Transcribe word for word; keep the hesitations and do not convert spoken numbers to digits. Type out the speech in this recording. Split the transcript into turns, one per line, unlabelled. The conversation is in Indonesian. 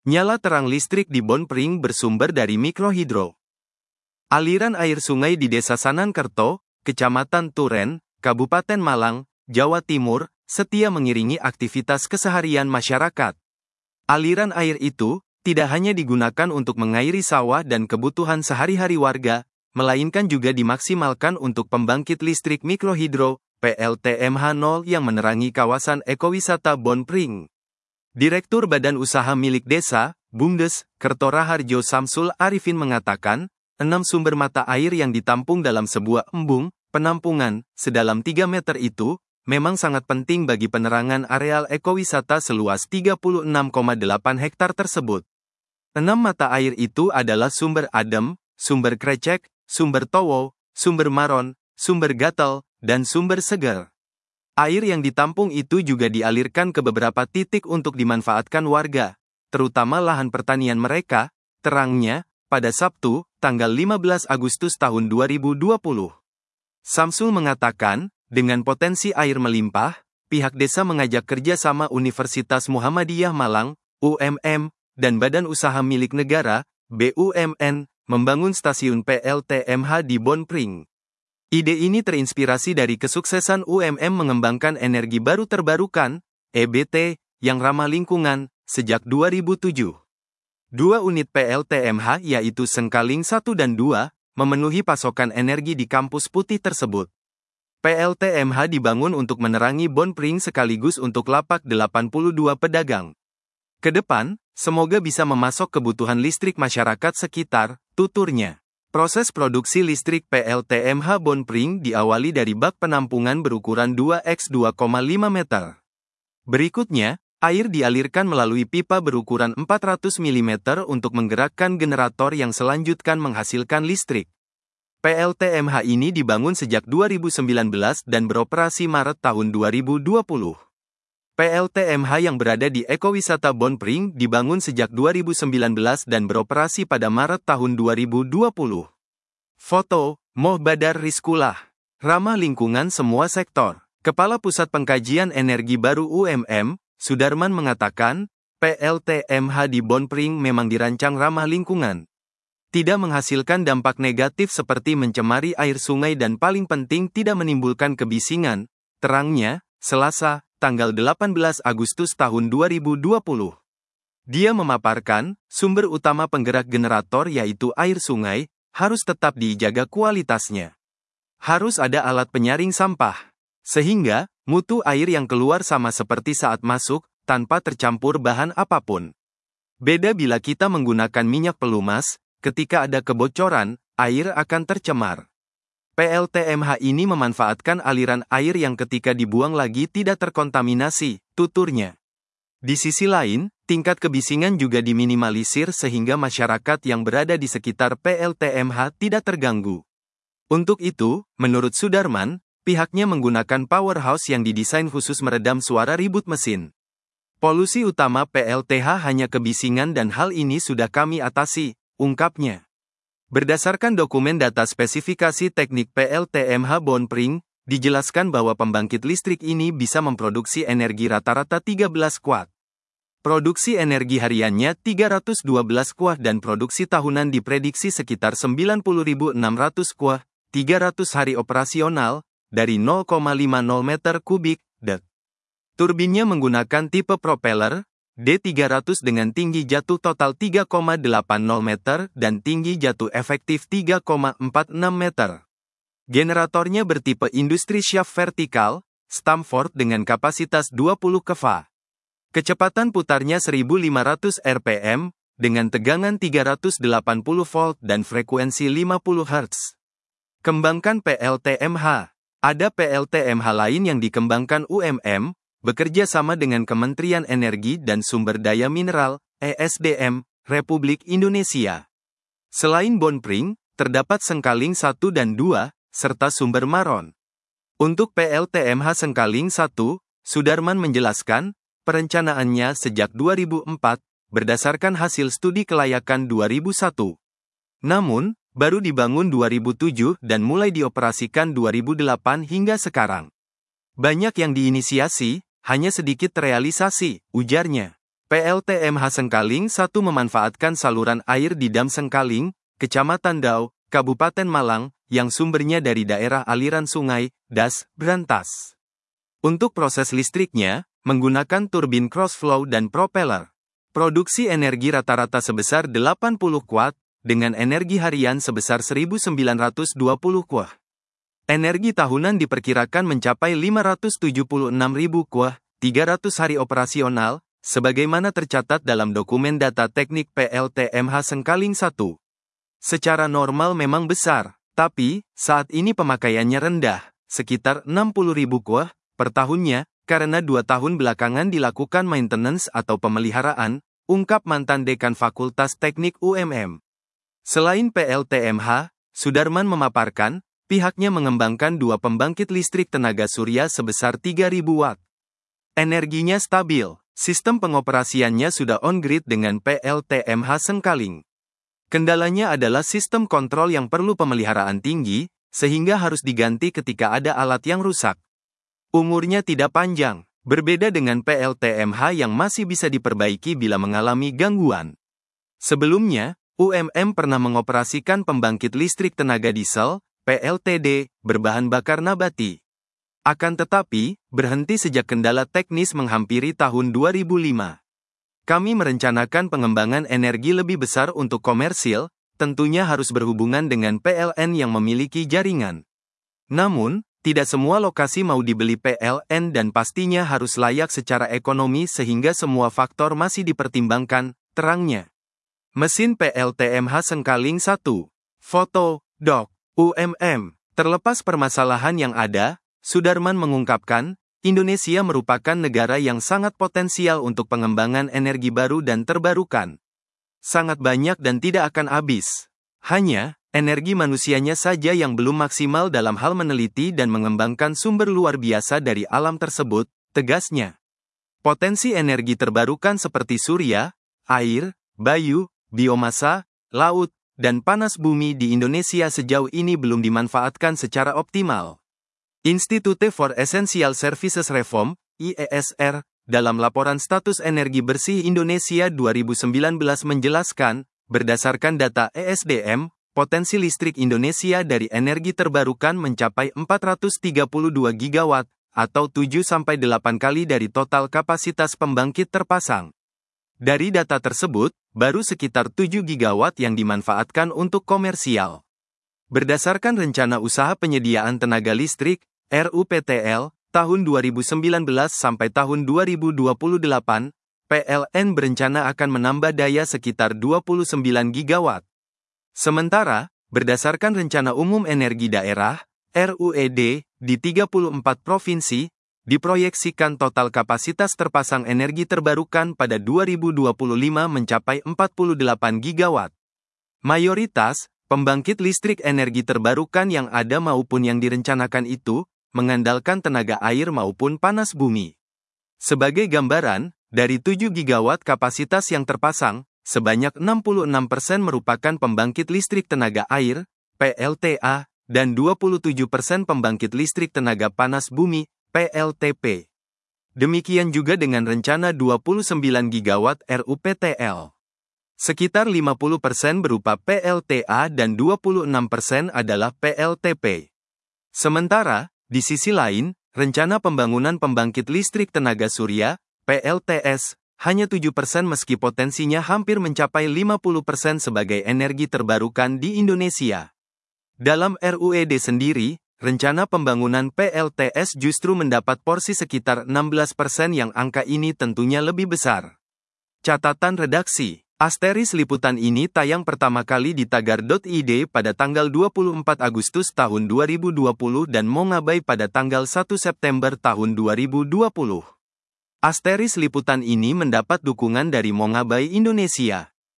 Nyala terang listrik di Bonpring bersumber dari mikrohidro. Aliran air sungai di Desa Sanankerto, Kecamatan Turen, Kabupaten Malang, Jawa Timur, setia mengiringi aktivitas keseharian masyarakat. Aliran air itu tidak hanya digunakan untuk mengairi sawah dan kebutuhan sehari-hari warga, melainkan juga dimaksimalkan untuk pembangkit listrik mikrohidro, P L T M H nol yang menerangi kawasan ekowisata Bonpring. Direktur Badan Usaha Milik Desa, Bumdes, Kerto Raharjo Samsul Arifin mengatakan, enam sumber mata air yang ditampung dalam sebuah embung, penampungan, sedalam tiga meter itu, memang sangat penting bagi penerangan areal ekowisata seluas tiga puluh enam koma delapan hektar tersebut. Enam mata air itu adalah sumber adem, sumber krecek, sumber towo, sumber maron, sumber gatal, dan sumber segar. Air yang ditampung itu juga dialirkan ke beberapa titik untuk dimanfaatkan warga, terutama lahan pertanian mereka, terangnya, pada Sabtu, tanggal lima belas Agustus tahun dua ribu dua puluh. Samsul mengatakan, dengan potensi air melimpah, pihak desa mengajak kerjasama Universitas Muhammadiyah Malang, U M M, dan Badan Usaha Milik Negara, B U M N, membangun stasiun P L T M H di Bonpring. Ide ini terinspirasi dari kesuksesan U M M mengembangkan energi baru terbarukan, E B T, yang ramah lingkungan, sejak dua ribu tujuh. Dua unit P L T M H yaitu Sengkaling satu dan dua, memenuhi pasokan energi di kampus putih tersebut. P L T M H dibangun untuk menerangi Bonpring sekaligus untuk lapak delapan puluh dua pedagang. Kedepan, semoga bisa memasok kebutuhan listrik masyarakat sekitar, tuturnya. Proses produksi listrik P L T M H Bonpring diawali dari bak penampungan berukuran dua kali dua koma lima meter. Berikutnya, air dialirkan melalui pipa berukuran empat ratus milimeter untuk menggerakkan generator yang selanjutnya menghasilkan listrik. P L T M H ini dibangun sejak dua ribu sembilan belas dan beroperasi Maret tahun dua ribu dua puluh. P L T M H yang berada di ekowisata Bonpring dibangun sejak dua ribu sembilan belas dan beroperasi pada Maret tahun dua ribu dua puluh. Foto, Moh Badar Rizkulah. Ramah lingkungan semua sektor. Kepala Pusat Pengkajian Energi Baru U M M, Sudarman mengatakan, P L T M H di Bonpring memang dirancang ramah lingkungan. Tidak menghasilkan dampak negatif seperti mencemari air sungai dan paling penting tidak menimbulkan kebisingan, terangnya, Selasa, tanggal delapan belas Agustus tahun dua ribu dua puluh. Dia memaparkan, sumber utama penggerak generator yaitu air sungai, harus tetap dijaga kualitasnya. Harus ada alat penyaring sampah. Sehingga, mutu air yang keluar sama seperti saat masuk, tanpa tercampur bahan apapun. Beda bila kita menggunakan minyak pelumas, ketika ada kebocoran, air akan tercemar. P L T M H ini memanfaatkan aliran air yang ketika dibuang lagi tidak terkontaminasi, tuturnya. Di sisi lain, tingkat kebisingan juga diminimalisir sehingga masyarakat yang berada di sekitar P L T M H tidak terganggu. Untuk itu, menurut Sudarman, pihaknya menggunakan powerhouse yang didesain khusus meredam suara ribut mesin. Polusi utama P L T H hanya kebisingan dan hal ini sudah kami atasi, ungkapnya. Berdasarkan dokumen data spesifikasi teknik P L T M H Bonpring, dijelaskan bahwa pembangkit listrik ini bisa memproduksi energi rata-rata tiga belas watt. Produksi energi hariannya tiga ratus dua belas watt dan produksi tahunan diprediksi sekitar sembilan puluh ribu enam ratus watt, tiga ratus hari operasional, dari nol koma lima nol meter kubik, det. Turbinnya menggunakan tipe propeller, D tiga ratus dengan tinggi jatuh total tiga koma delapan nol meter dan tinggi jatuh efektif tiga koma empat enam meter. Generatornya bertipe industri shaft vertikal, Stamford dengan kapasitas dua puluh kV. Kecepatan putarnya seribu lima ratus R P M, dengan tegangan tiga ratus delapan puluh volt dan frekuensi lima puluh hertz. Kembangkan P L T M H. Ada P L T M H lain yang dikembangkan U M M, bekerja sama dengan Kementerian Energi dan Sumber Daya Mineral, E S D M, Republik Indonesia. Selain Bonpring, terdapat Sengkaling satu dan dua, serta sumber Maron. Untuk P L T M H Sengkaling satu, Sudarman menjelaskan, perencanaannya sejak dua ribu empat, berdasarkan hasil studi kelayakan dua ribu satu. Namun, baru dibangun dua ribu tujuh dan mulai dioperasikan dua ribu delapan hingga sekarang. Banyak yang diinisiasi, hanya sedikit terrealisasi, ujarnya. P L T M H Sengkaling satu memanfaatkan saluran air di Dam Sengkaling, Kecamatan Dau, Kabupaten Malang, yang sumbernya dari daerah aliran sungai, Das, Brantas. Untuk proses listriknya, menggunakan turbin cross-flow dan propeller. Produksi energi rata-rata sebesar delapan puluh watt, dengan energi harian sebesar seribu sembilan ratus dua puluh watt. Energi tahunan diperkirakan mencapai lima ratus tujuh puluh enam ribu watt, tiga ratus hari operasional, sebagaimana tercatat dalam dokumen data teknik P L T M H Sengkaling satu. Secara normal memang besar, tapi, saat ini pemakaiannya rendah, sekitar enam puluh ribu watt per tahunnya, karena dua tahun belakangan dilakukan maintenance atau pemeliharaan, ungkap mantan Dekan Fakultas Teknik U M M. Selain P L T M H, Sudarman memaparkan, pihaknya mengembangkan dua pembangkit listrik tenaga surya sebesar tiga ribu watt. Energinya stabil, sistem pengoperasiannya sudah on-grid dengan P L T M H Sengkaling. Kendalanya adalah sistem kontrol yang perlu pemeliharaan tinggi, sehingga harus diganti ketika ada alat yang rusak. Umurnya tidak panjang, berbeda dengan P L T M H yang masih bisa diperbaiki bila mengalami gangguan. Sebelumnya, U M M pernah mengoperasikan pembangkit listrik tenaga diesel, P L T D, berbahan bakar nabati. Akan tetapi, berhenti sejak kendala teknis menghampiri tahun dua ribu lima. Kami merencanakan pengembangan energi lebih besar untuk komersil, tentunya harus berhubungan dengan P L N yang memiliki jaringan. Namun, tidak semua lokasi mau dibeli P L N dan pastinya harus layak secara ekonomi sehingga semua faktor masih dipertimbangkan, terangnya. Mesin P L T M H Sengkaling satu. Foto, Dok. U M M. Terlepas permasalahan yang ada, Sudarman mengungkapkan, Indonesia merupakan negara yang sangat potensial untuk pengembangan energi baru dan terbarukan. Sangat banyak dan tidak akan habis. Hanya, energi manusianya saja yang belum maksimal dalam hal meneliti dan mengembangkan sumber luar biasa dari alam tersebut, tegasnya. Potensi energi terbarukan seperti surya, air, bayu, biomasa, laut, dan panas bumi di Indonesia sejauh ini belum dimanfaatkan secara optimal. Institute for Essential Services Reform, I E S R, dalam laporan status energi bersih Indonesia dua ribu sembilan belas menjelaskan, berdasarkan data E S D M, potensi listrik Indonesia dari energi terbarukan mencapai empat ratus tiga puluh dua gigawatt, atau tujuh sampai delapan kali dari total kapasitas pembangkit terpasang. Dari data tersebut, baru sekitar tujuh gigawatt yang dimanfaatkan untuk komersial. Berdasarkan Rencana Usaha Penyediaan Tenaga Listrik, R U P T L, tahun dua ribu sembilan belas sampai tahun dua ribu dua puluh delapan, P L N berencana akan menambah daya sekitar dua puluh sembilan gigawatt. Sementara, berdasarkan Rencana Umum Energi Daerah, R U E D, di tiga puluh empat provinsi, diproyeksikan total kapasitas terpasang energi terbarukan pada dua ribu dua puluh lima mencapai empat puluh delapan gigawatt. Mayoritas, pembangkit listrik energi terbarukan yang ada maupun yang direncanakan itu, mengandalkan tenaga air maupun panas bumi. Sebagai gambaran, dari tujuh gigawatt kapasitas yang terpasang, sebanyak enam puluh enam persen merupakan pembangkit listrik tenaga air, P L T A, dan dua puluh tujuh persen pembangkit listrik tenaga panas bumi, P L T P. Demikian juga dengan rencana dua puluh sembilan gigawatt R U P T L. Sekitar lima puluh persen berupa P L T A dan dua puluh enam persen adalah P L T P. Sementara, di sisi lain, rencana pembangunan pembangkit listrik tenaga surya, P L T S, hanya tujuh persen meski potensinya hampir mencapai lima puluh persen sebagai energi terbarukan di Indonesia. Dalam R U E D sendiri, rencana pembangunan P L T S justru mendapat porsi sekitar enam belas persen yang angka ini tentunya lebih besar. Catatan redaksi. Asteris liputan ini tayang pertama kali di tagar titik i d pada tanggal dua puluh empat Agustus tahun dua ribu dua puluh dan Mongabai pada tanggal satu September tahun dua ribu dua puluh. Asteris liputan ini mendapat dukungan dari Mongabai Indonesia.